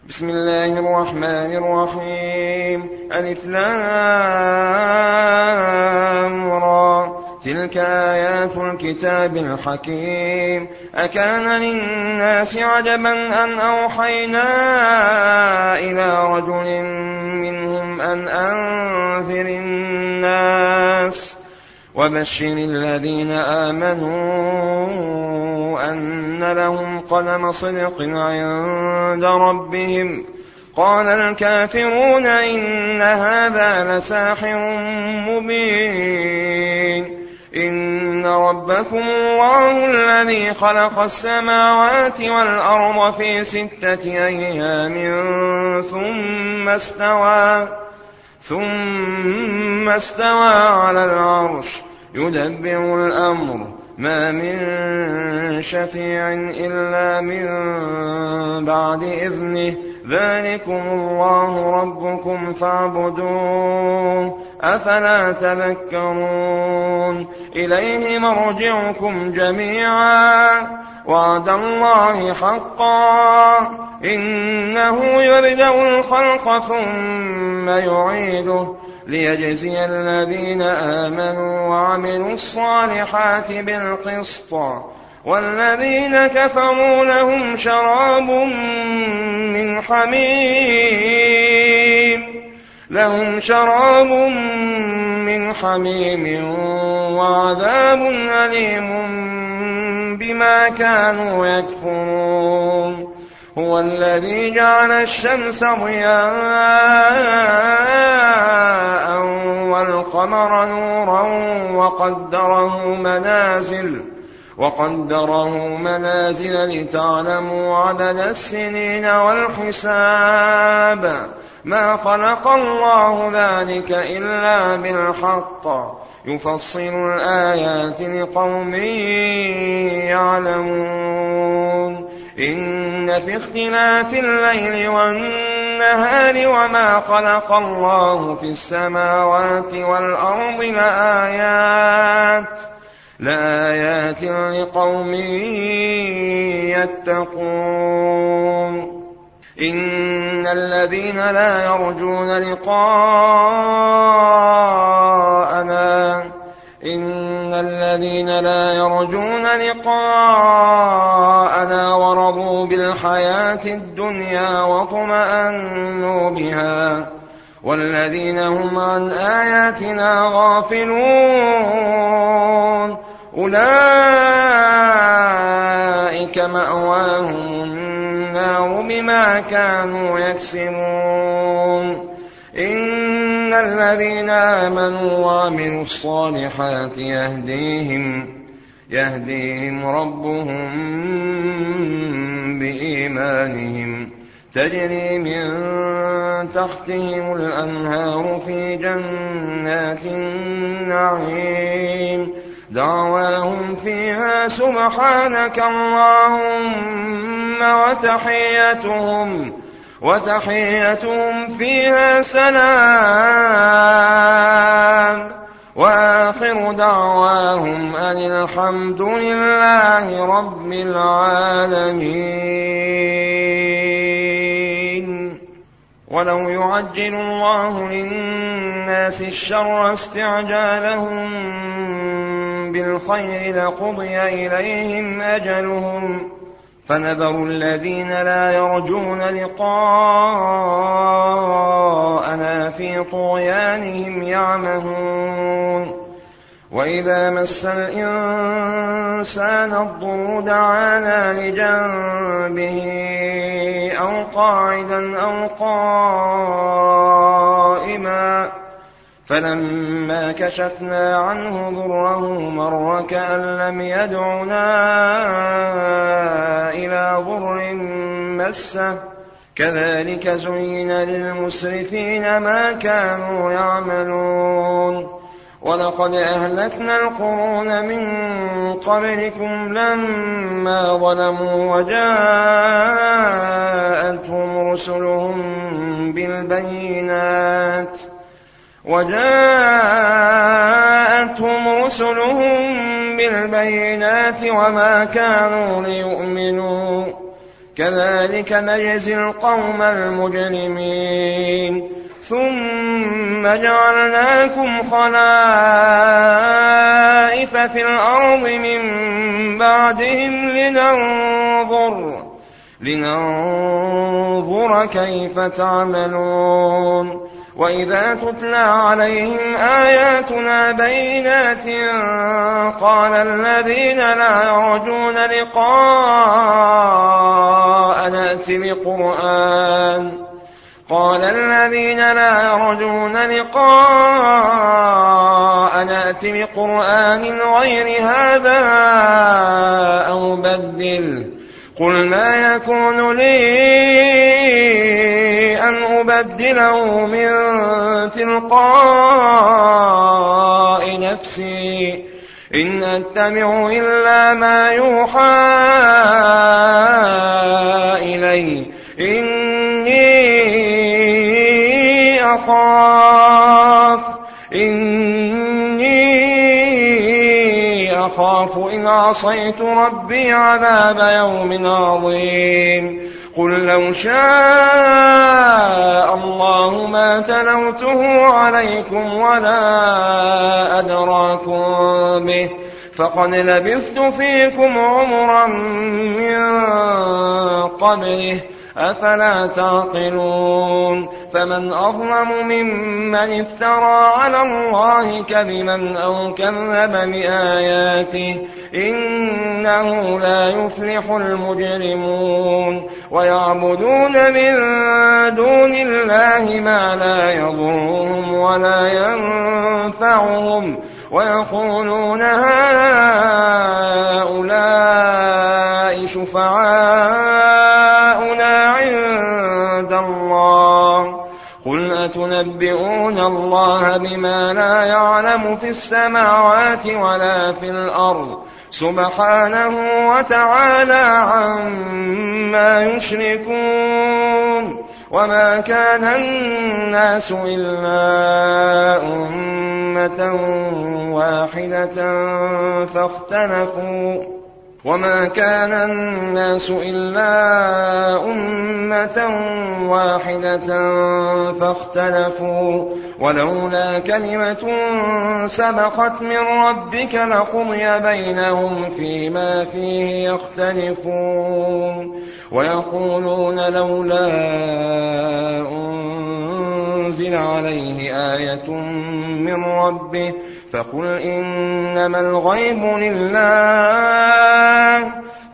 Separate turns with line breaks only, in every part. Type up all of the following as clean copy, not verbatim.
بسم الله الرحمن الرحيم. ألف لام را. تلك آيات الكتاب الحكيم. أكان للناس عجبا أن أوحينا إلى رجل منهم أن أنذر الناس وبشر الذين آمنوا أن لهم قدم صدق عند ربهم. قال الكافرون إن هذا لساحر مبين. إن ربكم الله الذي خلق السماوات والأرض في 6 أيام ثم استوى على العرش يدبر الأمر ما من شفيع إلا من بعد إذنه ذلكم الله ربكم فاعبدوه أفلا تذكرون. إليه مرجعكم جميعا وعد الله حقا إنه يبدأ الخلق ثم يعيده ليجزي الذين آمنوا وعملوا الصالحات بالقسط والذين كفروا لهم شراب من حميم وعذاب أليم بما كانوا يكفرون. هو الذي جعل الشمس ضياء والقمر نورا وقدره منازل لتعلموا عدد السنين والحساب. ما خلق الله ذلك إلا بالحق يفصل الآيات لقوم يعلمون. إن في اختلاف الليل والنهار وما خلق الله في السماوات والأرض لآيات لقوم يتقون. إن الذين لا يرجون لقاءنا ورضوا بالحياة الدنيا واطمأنوا بها والذين هم عن آياتنا غافلون أولئك مأواهم النار بما كانوا يكسبون. إن الذين آمنوا وعملوا الصالحات يهديهم ربهم بإيمانهم تجري من تحتهم الأنهار في جنات النعيم دعواهم فيها سبحانك اللهم وتحيتهم فيها سلام وآخر دعواهم أن الحمد لله رب العالمين. ولو يعجل الله للناس الشر استعجالهم بالخير لقضي إليهم أجلهم فنذر الذين لا يرجون لقاءنا في طغيانهم يعمهون. وإذا مس الإنسان الضر دعانا لجنبه أو قاعدا أو قائما فلما كشفنا عنه ضره مر كأن لم يدعنا إلى ضر مسه كذلك زين للمسرفين ما كانوا يعملون. ولقد أهلكنا القرون من قبلكم لما ظلموا وجاءتهم رسلهم بالبينات وما كانوا ليؤمنوا كذلك نجزي القوم المجرمين ثم جعلناكم خلائف في الأرض من بعدهم لننظر كيف تعملون وإذا تتلى عليهم آياتنا بينات قال الذين لا يرجون لقاء نأت بقرآن غير هذا أو بدل قل ما يكون لي أن أبدله من تلقاء نفسي إن أتبع إلا ما يوحى إلي إني أخاف إن عصيت ربي عذاب يوم عظيم قل لو شاء الله ما تلوته عليكم ولا أدراكم به فقد لبثت فيكم عمرا من قبله أفلا تعقلون فمن أظلم ممن افترى على الله كذبا أو كذب بآياته إنه لا يفلح المجرمون ويعبدون من دون الله ما لا يضرهم ولا ينفعهم ويقولون هؤلاء شفعاؤنا عند الله قل أتنبئون الله بما لا يعلم في السماوات ولا في الأرض سبحانه وتعالى عما يشركون وما كان الناس إلا أمة واحدة فاختلفوا ولولا كلمة سبقت من ربك لقضي بينهم فيما فيه يختلفون ويقولون لولا أنزل عليه آية من ربه فقل إنما الغيب لله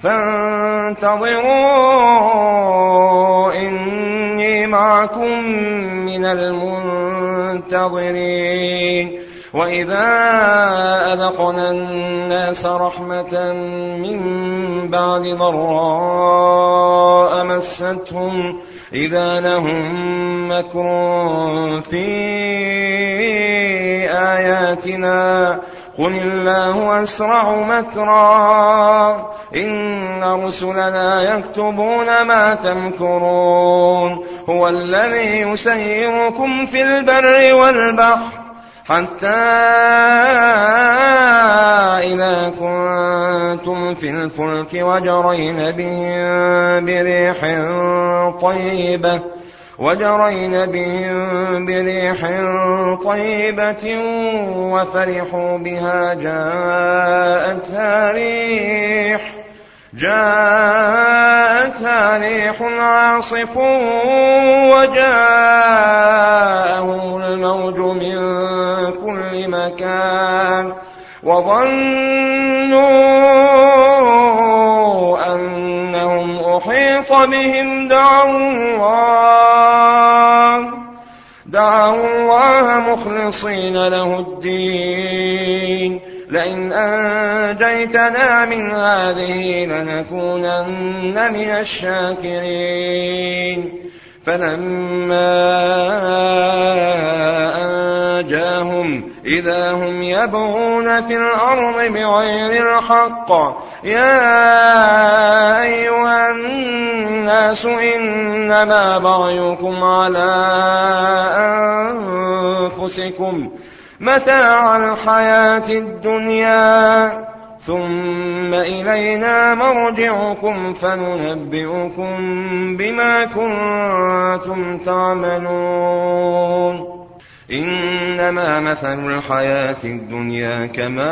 فانتظروا إني معكم من المنتظرين وإذا أذقنا الناس رحمة من بعد ضراء مستهم إذا لهم مكر في آياتنا قل الله أسرع مكرا إن رسلنا يكتبون ما تمكرون هو الذي يسيركم في البر والبحر حتى إذا كنتم في الفلك وجرين بهم بريح طيبة وفرحوا بها جاءتها ريح عاصف وجاءهم الموج من كل مكان وظنوا أنهم أحيط بهم دعوا الله مخلصين له الدين لئن أنجيتنا من هذه لنكونن من الشاكرين فلما أنجاهم إذا هم يبغون في الأرض بغير الحق يا أيها الناس إنما بغيكم على أنفسكم متاع الحياة الدنيا ثم إلينا مرجعكم فننبئكم بما كنتم تعملون إنما مثل الحياة الدنيا كماء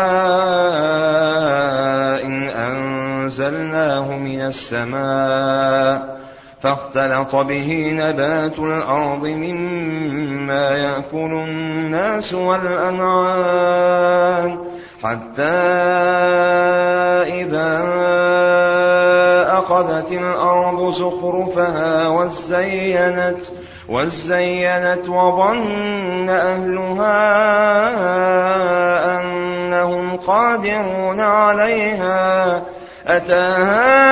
إن أنزلناه من السماء فاختلط به نبات الأرض مما يأكل الناس والأنعام حتى إذا أخذت الأرض زخرفها وزينت وظن أهلها أنهم قادرون عليها أتاها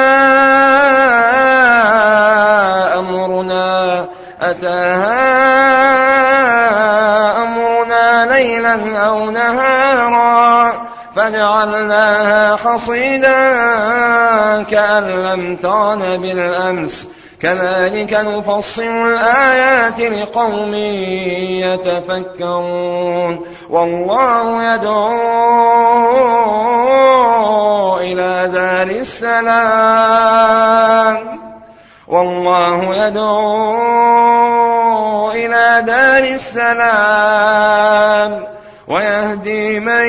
أمرنا ليلا أو نهارا فجعلناها حصيدا كأن لم تغن بالأمس كذلك نفصل الآيات لقوم يتفكرون والله يدعو إلى دار السلام ويهدي من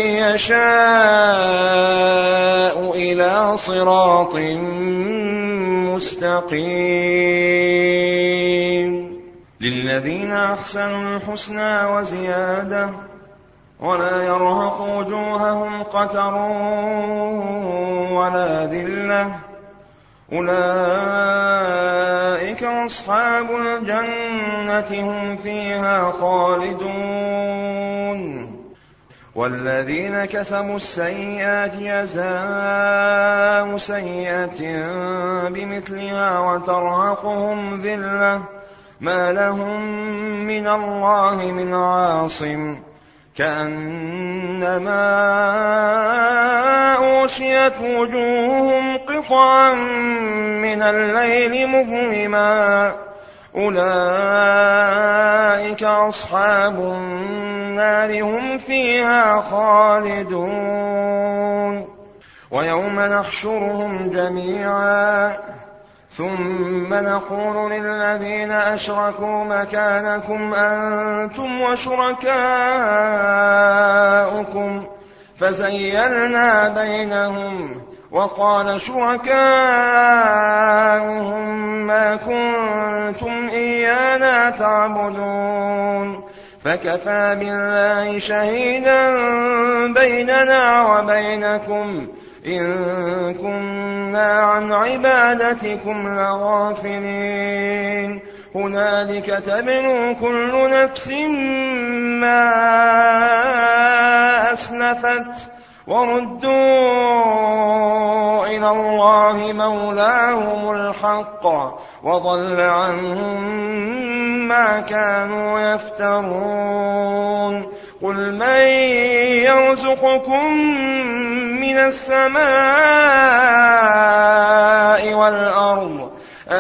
يشاء إلى صراط مستقيم للذين أحسنوا الحسنى وزيادة ولا يرهق وجوههم قتر ولا ذلة أولئك أصحاب الجنة هم فيها خالدون والذين كسبوا السيئات جزاء سيئة بمثلها وترهقهم ذلة ما لهم من الله من عاصم كأنما أغشيت وجوههم قطعا من الليل مظلما أولئك أصحاب النار هم فيها خالدون ويوم نحشرهم جميعا ثم نقول للذين أشركوا مكانكم أنتم وشركاؤكم فزيلنا بينهم وقال شركاؤهم ما كنتم إيانا تعبدون فكفى بالله شهيدا بيننا وبينكم إن كنا عن عبادتكم لغافلين هنالك تبلو كل نفس ما أسلفت وردوا إلى الله مولاهم الحق وضل عنهم ما كانوا يفترون قل من يرزقكم من السماء والأرض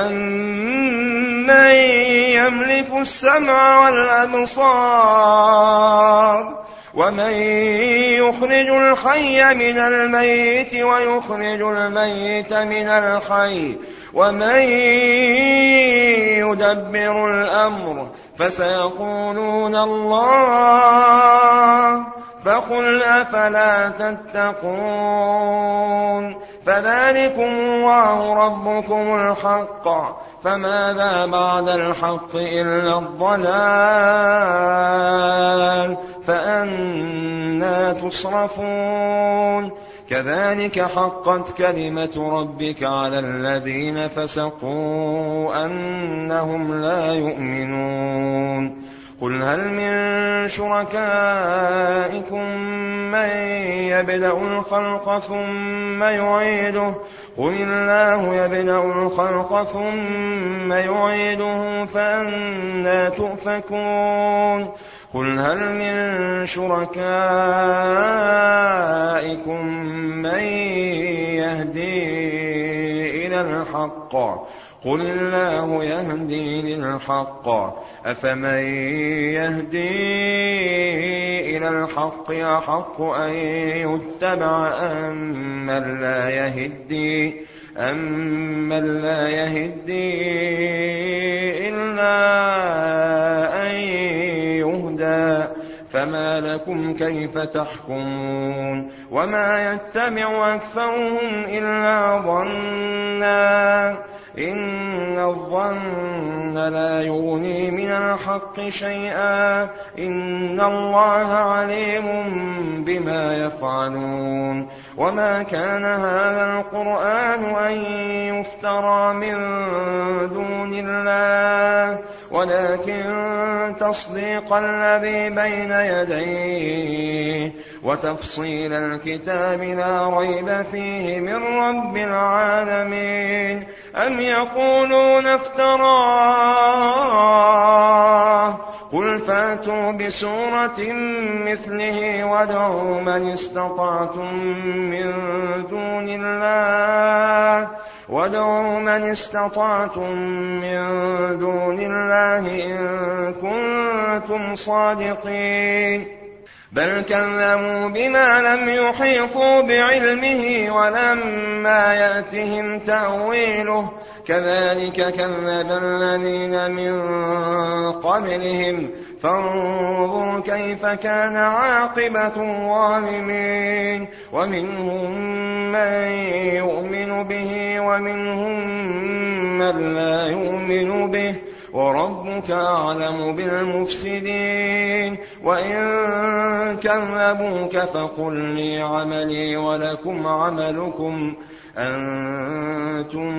أمن يملك السمع والأبصار ومن يخرج الحي من الميت ويخرج الميت من الحي ومن يدبر الأمر فسيقولون الله فقل أفلا تتقون فذلكم الله ربكم الحق فماذا بعد الحق إلا الضلال فأنى تصرفون كذلك حقت كلمة ربك على الذين فسقوا أنهم لا يؤمنون قل هل من شركائكم من يبدأ الخلق ثم يعيده قل الله يبدأ الخلق ثم يعيده فأنى تؤفكون قل هل من شركائكم من يهدي إلى الحق قل الله يهدي للحق أفمن يهدي إلى الحق أحق أن يتبع أمن لا يهدي إلا أن يهدى فما لكم كيف تحكمون وما يتبع أكثرهم إلا ظنا إن الظن لا يغني من الحق شيئا إن الله عليم بما يفعلون وما كان هذا القرآن أن يفترى من دون الله ولكن تصديق الذي بين يديه وتفصيل الكتاب لا ريب فيه من رب العالمين أم يقولون افتراه قل فاتوا بسورة مثله وادعوا من استطعتم من دون الله إن كنتم صادقين بل كذبوا بما لم يحيطوا بعلمه ولما يأتهم تأويله كذلك كذب الذين من قبلهم فانظر كيف كان عاقبة الظالمين ومنهم من يؤمن به ومنهم من لا يؤمن به وربك أعلم بالمفسدين وإن كذبوك فقل لي عملي ولكم عملكم أنتم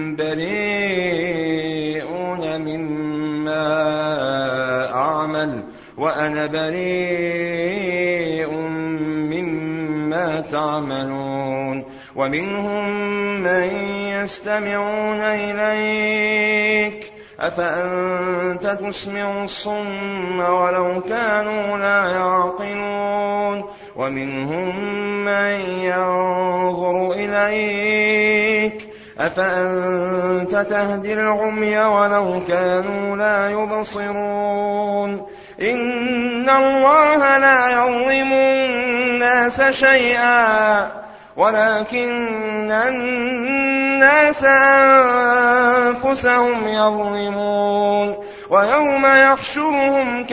بريئون مما أعمل وأنا بريء مما تعملون ومنهم من يستمعون إليك أفأنت تسمع الصم ولو كانوا لا يعقلون ومنهم من ينظر إليك أفأنت تهدي العمي ولو كانوا لا يبصرون إن الله لا يظلم الناس شيئا ولكن الناس أنفسهم يظلمون ويوم يحشرهم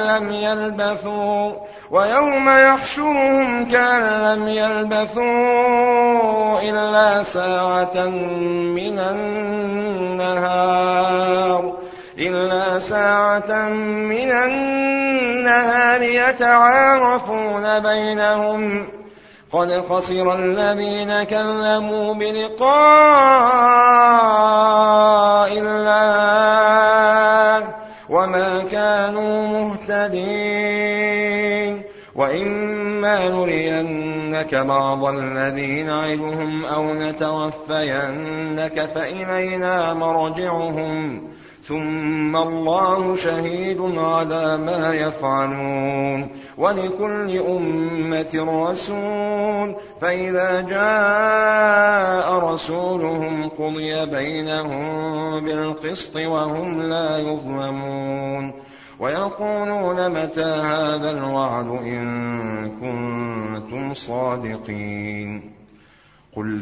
كأن لم يلبثوا إلا ساعة من النهار يتعارفون بينهم قد خسر الذين كذبوا بلقاء الله وما كانوا مهتدين وإما نرينك بعض الذي نعدهم أو نتوفينك فإلينا مرجعهم ثم الله شهيد على ما يفعلون ولكل أمة رسول فإذا جاء رسولهم قضي بينهم بالقسط وهم لا يظلمون ويقولون متى هذا الوعد إن كنتم صادقين قل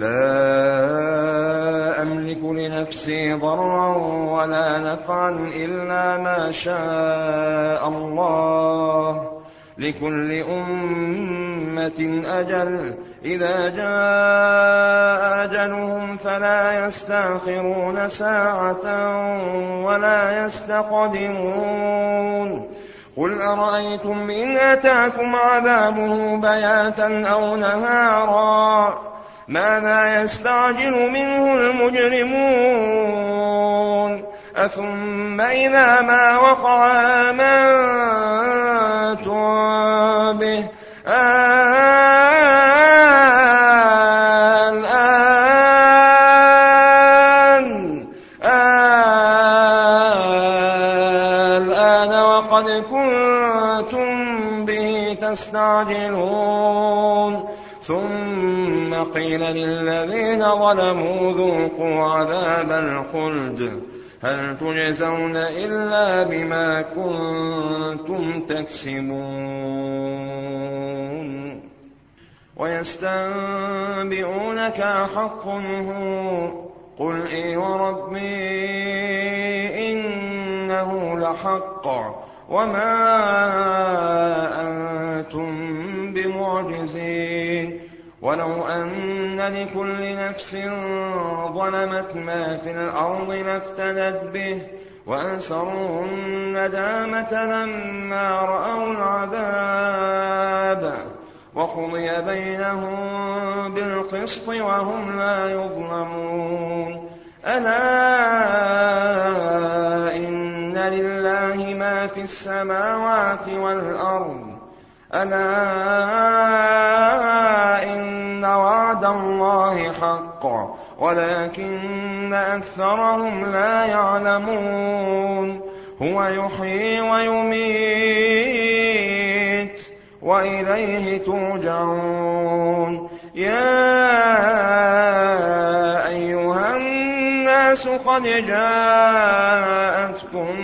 لا أملك لنفسي ضرا ولا نفعا إلا ما شاء الله لكل أمة أجل إذا جاء أجلهم فلا يستأخرون ساعة ولا يستقدمون قل أرأيتم إن أتاكم عذابه بياتا أو نهارا ماذا يستعجل منه المجرمون أثم إذا ما وقع آمنتم به الآن وقد كنتم به تستعجلون ثم قيل للذين ظلموا ذوقوا عذاب الخلد هل تجزون إلا بما كنتم تكسبون ويستنبئونك أحق هو قل إي وربي إنه لحق وما أنتم بمعجزين ولو أن لكل نفس ظلمت ما في الأرض لافتدت به وأسروا الندامة لما رأوا العذاب وقضي بينهم بالقسط وهم لا يظلمون ألا إن لله ما في السماوات والأرض ألا إن وعد الله حق ولكن أكثرهم لا يعلمون هو يحيي ويميت وإليه ترجعون يا أيها الناس قد جاءتكم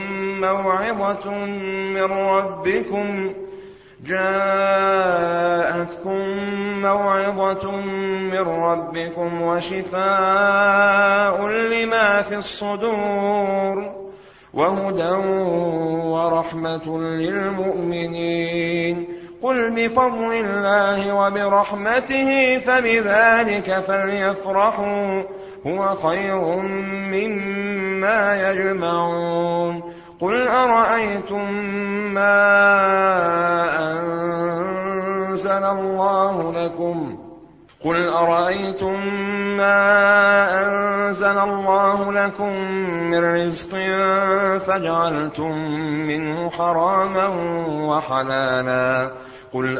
موعظة من ربكم وشفاء لما في الصدور وهدى ورحمة للمؤمنين قل بفضل الله وبرحمته فبذلك فليفرحوا هو خير مما يجمعون قل أرأيتم ما أنزل الله لكم من رزق فجعلتم منه حراما وحلالا قل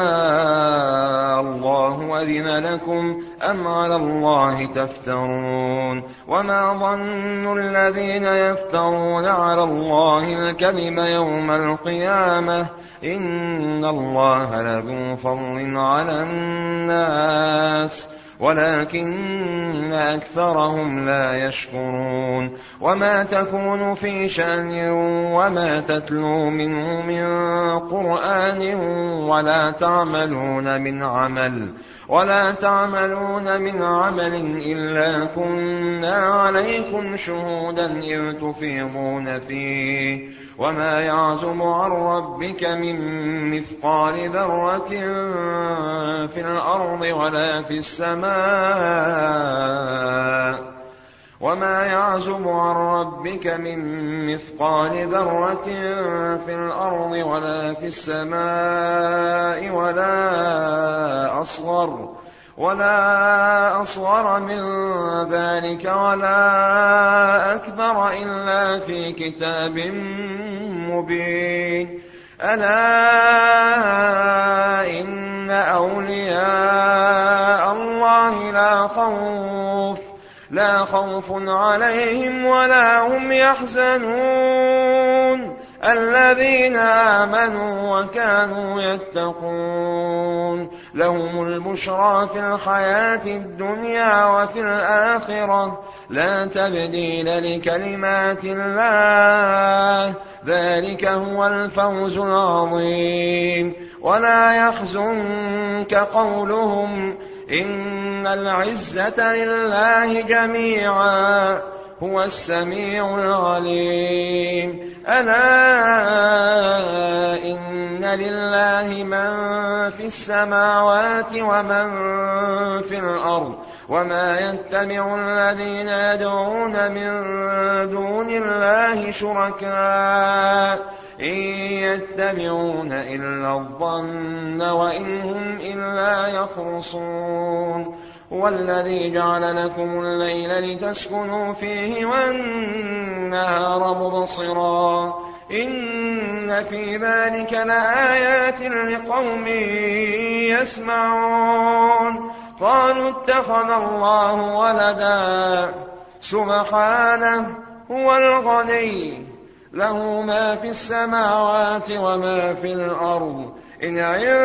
الله أذن لكم أم على الله تفترون وما ظن الذين يفترون على الله الكذب يوم القيامة إن الله لذو فضل على الناس ولكن أكثرهم لا يشكرون وما تكون في شأن وما تتلو منه من قرآن ولا تعملون من عمل إلا كنا عليكم شهودا إذ تفيضون فيه وما يعزب عن ربك من مثقال ذرة في الأرض ولا في السماء وما يعزب عن ربك من مثقال ذرة في الأرض ولا في السماء ولا أصغر من ذلك ولا أكبر إلا في كتاب مبين ألا إن أولياء الله لا خوف عليهم ولا هم يحزنون الذين آمنوا وكانوا يتقون لهم البشرى في الحياة الدنيا وفي الآخرة لا تبديل لكلمات الله ذلك هو الفوز العظيم ولا يحزنك قولهم إن العزة لله جميعا هو السميع العليم ألا إن لله من في السماوات ومن في الأرض وما يتبع الذين يدعون من دون الله شركاء إن يتبعون إلا الظن وإن هم إلا يخرصون والذي جعل لكم الليل لتسكنوا فيه والنهار مبصرا إن في ذلك لآيات لقوم يسمعون قالوا اتخذ الله ولدا سبحانه هو الغني له ما في السماوات وما في الأرض إن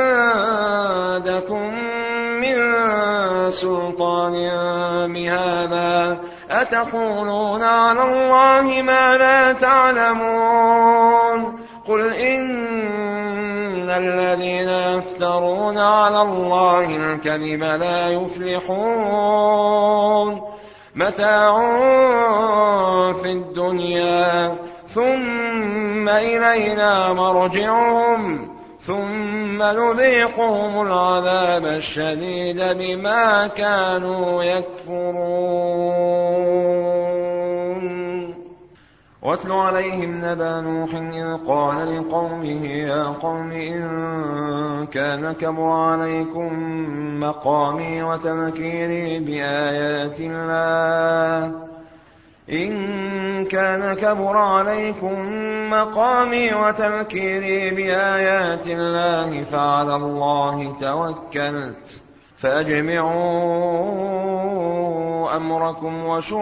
عندكم من سلطان بهذا أتقولون على الله ما لا تعلمون قل إن الذين يفترون على الله الكذب لا يفلحون متاع في الدنيا ثم إلينا مرجعهم ثم نذيقهم العذاب الشديد بما كانوا يكفرون واتل عليهم نبأ نوح إذ قال لقومه يا قوم إن كان كبر عليكم مقامي وتذكيري بآيات الله فعلى الله توكلت فأجمعوا أمركم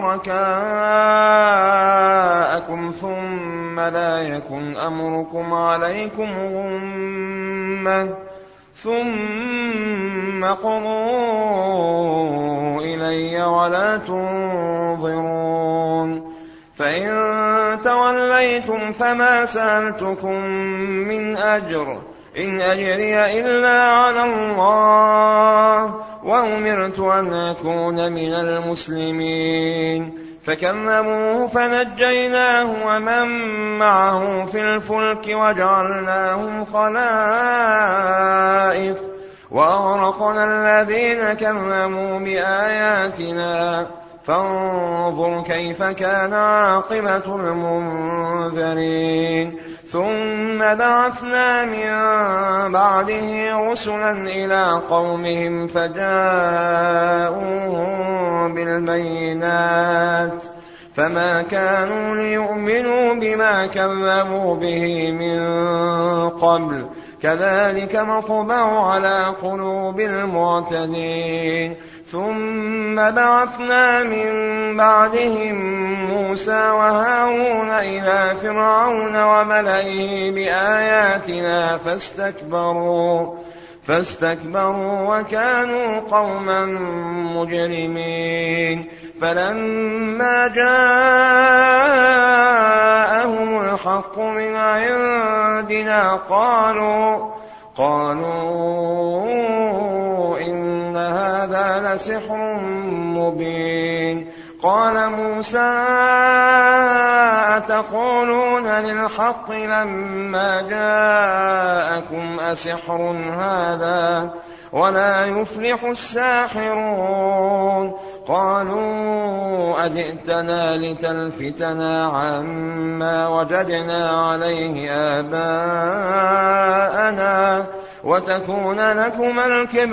وشركاءكم ثم لا يكن أمركم عليكم غمة ثم قضوا إلي ولا تنظرون فإن توليتم فما سألتكم من أجر إن أجري إلا على الله وأمرت أن أكون من المسلمين فكذبوه فنجيناه ومن معه في الفلك وجعلناهم خلائف وأغرقنا الذين كذبوا بآياتنا فانظر كيف كان عاقبة المنذرين ثم بعثنا من بعده رسلا إلى قومهم فجاءوهم بالبينات فما كانوا ليؤمنوا بما كذبوا به من قبل كذلك نطبع على قلوب المعتدين ثم بعثنا من بعدهم موسى وهارون إلى فرعون وملئه بآياتنا فاستكبروا وكانوا قوما مجرمين فلما جاءهم الحق من عندنا قالوا إن هذا لسحر مبين قال موسى أتقولون للحق لما جاءكم أسحر هذا ولا يفلح الساحرون قالوا أجئتنا لتلفتنا عما وجدنا عليه آباءنا وتكون لكما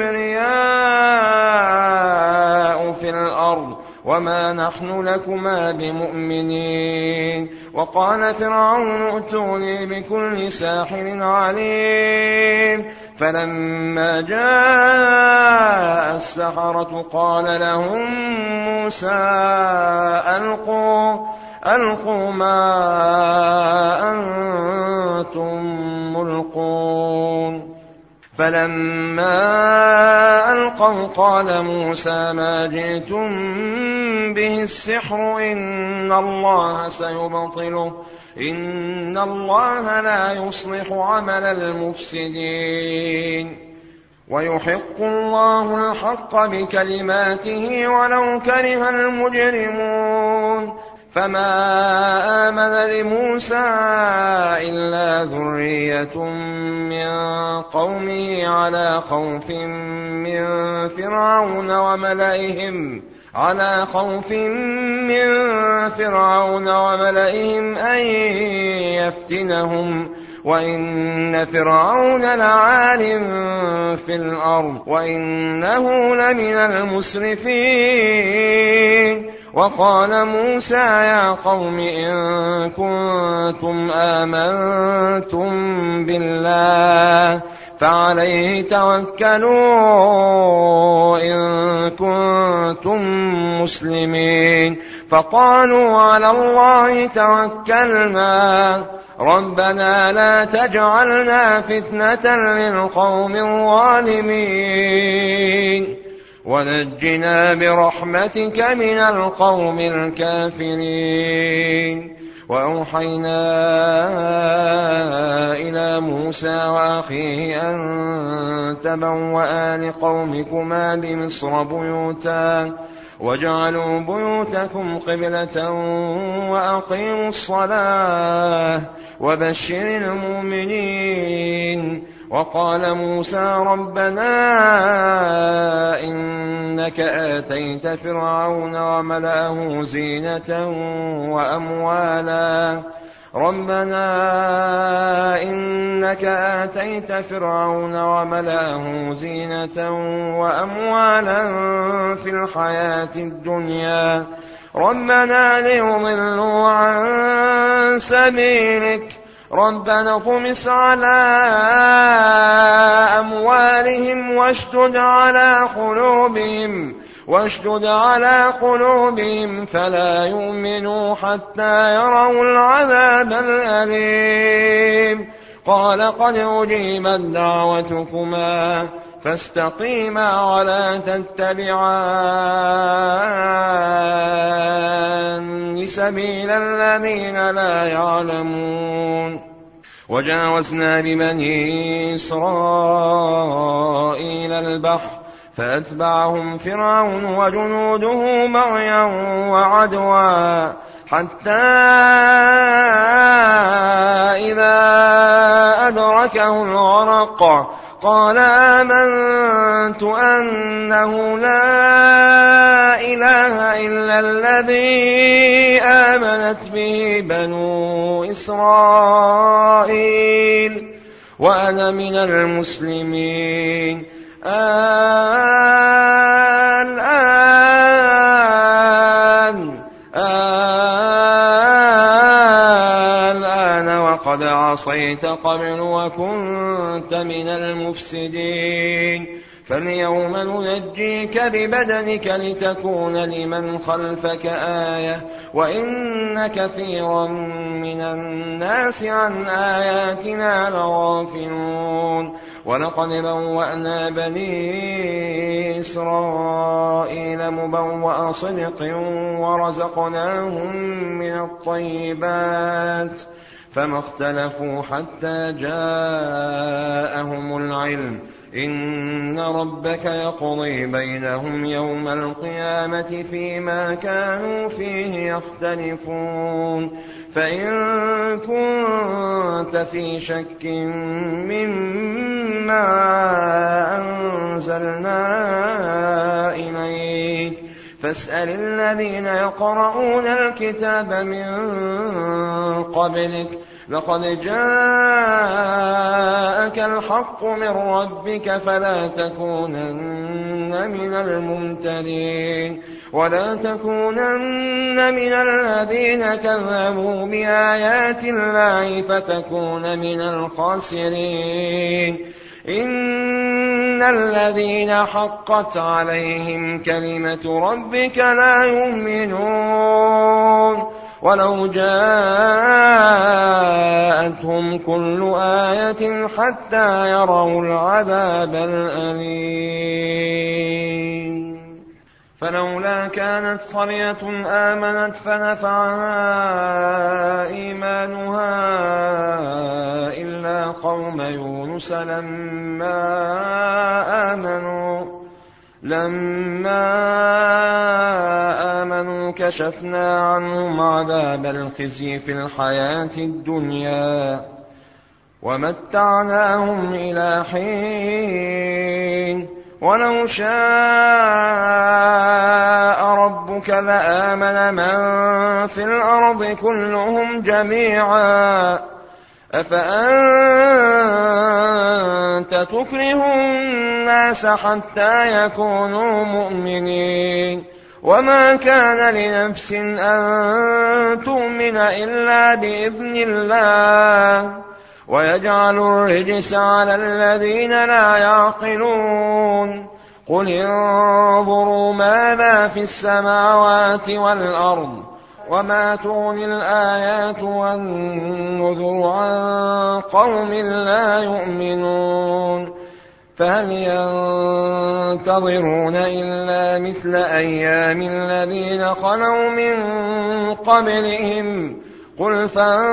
الكبرياء في الأرض وما نحن لكما بمؤمنين وقال فرعون ائتوني بكل ساحر عليم فلما جاء السحرة قال لهم موسى ألقوا ما أنتم ملقون فلما ألقوا قال موسى ما جئتم به السحر إن الله سيبطله إن الله لا يصلح عمل المفسدين ويحق الله الحق بكلماته ولو كره المجرمون فما آمن لموسى إلا ذرية من قومه على خوف من فرعون وملئهم أن يفتنهم وإن فرعون لعال في الأرض وإنه لمن المسرفين وقال موسى يا قوم إن كنتم آمنتم بالله فعليه توكلوا إن كنتم مسلمين. فقالوا على الله توكلنا ربنا لا تجعلنا فتنة للقوم الظالمين ونجنا برحمتك من القوم الكافرين. وأوحينا إلى موسى وأخيه أن تبوأ لقومكما بمصر بيوتا وجعلوا بيوتكم قبلة وأقيموا الصلاة وبشر المؤمنين. وقال موسى ربنا إنك آتيت فرعون وملأه زينة وأموالا في الحياة الدنيا ربنا ليضلوا عن سبيلك ربنا اطمس على أموالهم واشدد على قلوبهم فلا يؤمنوا حتى يروا العذاب الأليم. قال قد أجيبت دعوتكما فاستقيما ولا تتبعان سبيل الذين لا يعلمون. وجاوزنا ببني إسرائيل البحر فأتبعهم فرعون وجنوده بغيا وعدوا حتى إذا أدركه الغرق قال آمنت أنه لا إله إلا الذي آمنت به بنو إسرائيل وأنا من المسلمين. الآن وقد عصيت قبل وكنت من المفسدين. فاليوم ننجيك ببدنك لتكون لمن خلفك آية وإن كثيرا من الناس عن آياتنا لغافلون. ولقد بوأنا بني إسرائيل مبوأ صدق ورزقناهم من الطيبات فما اختلفوا حتى جاءهم العلم إن ربك يقضي بينهم يوم القيامة فيما كانوا فيه يختلفون. فإن كنت في شك مما أنزلنا إليك فاسأل الذين يقرؤون الكتاب من قبلك لقد جاءك الحق من ربك فلا تكونن من الممترين ولا تكونن من الذين كذبوا بآيات الله فتكون من الخاسرين. إن الذين حقت عليهم كلمة ربك لا يؤمنون ولو جاءتهم كل آية حتى يروا العذاب الأليم. فلولا كانت قرية آمنت فنفعها إيمانها إلا قوم يونس لما آمنوا كشفنا عنهم عذاب الخزي في الحياة الدنيا ومتعناهم إلى حين. ولو شاء ربك لآمن من في الأرض كلهم جميعا أفأنت تكره الناس حتى يكونوا مؤمنين وما كان لنفس أن تؤمن إلا بإذن الله ويجعل الرجس على الذين لا يعقلون قل انظروا ماذا في السماوات والأرض وما تغني الآيات والنذر عن قوم لا يؤمنون فهل ينتظرون إلا مثل أيام الذين خلوا من قبلهم قل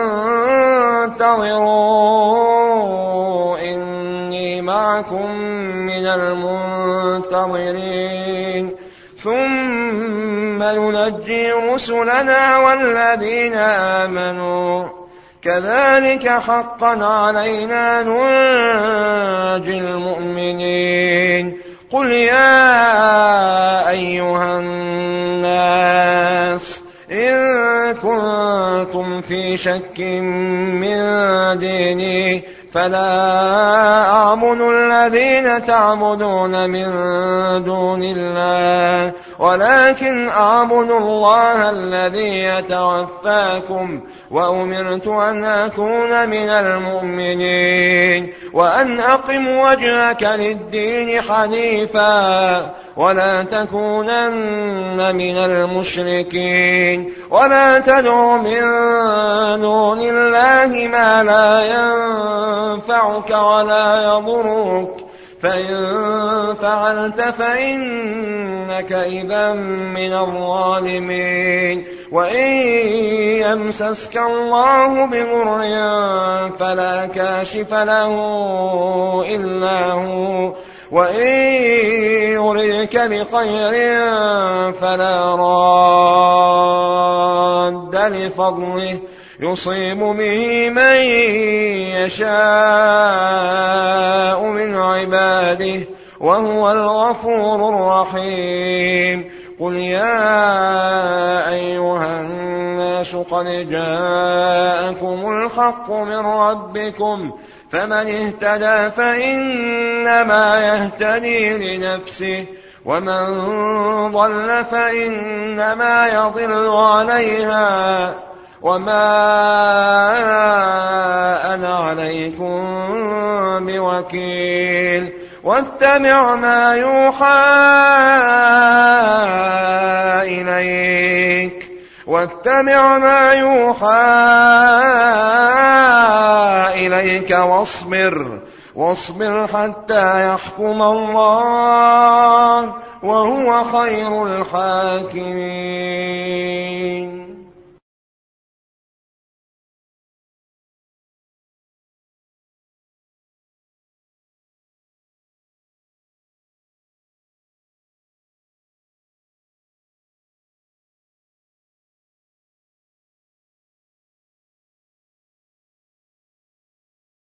فانتظروا إني معكم من المنتظرين ثم ينجي رسلنا والذين آمنوا كذلك حقا علينا ننجي المؤمنين قل يا أيها الناس إن كنتم في شك من ديني فلا أعبد الذين تعبدون من دون الله ولكن أعبد الله الذي يتوفاكم وأمرت أن أكون من المؤمنين وأن أقم وجهك للدين حنيفا ولا تكونن من المشركين ولا تدع من دون الله ما لا ينفعك ولا يضرك فإن فعلت فإنك إذا من الظالمين وإن يمسسك الله بضر فلا كاشف له إلا هو وإن يردك بخير فلا راد لفضله يصيب به من يشاء من عباده وهو الغفور الرحيم قل يا أيها الناس قد جاءكم الحق من ربكم فمن اهتدى فإنما يهتدي لنفسه ومن ضل فإنما يضل عليها وما أنا عليكم بوكيل واتبع ما يوحى إليك واصبر حتى يحكم الله وهو خير الحاكمين